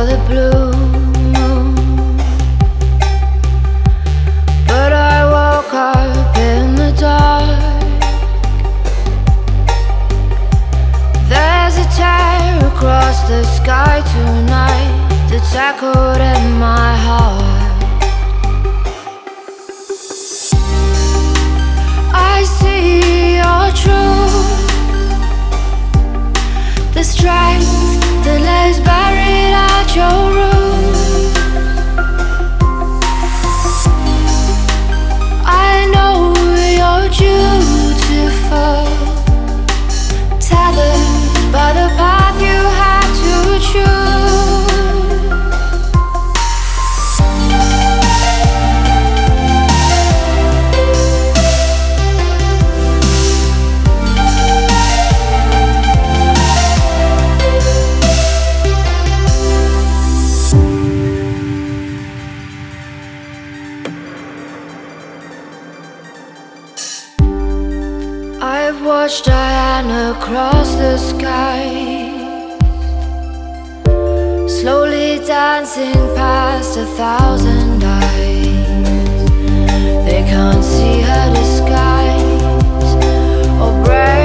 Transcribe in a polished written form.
the blue moon. But I woke up in the dark. There's a tear across the sky tonight that's echoed in my heart. I see your truth, the strength that lies buried at your root. I know you're beautiful, tethered by the path you had to choose. I've watched Diana cross the sky, slowly dancing past 1,000 eyes. They can't see her disguise or break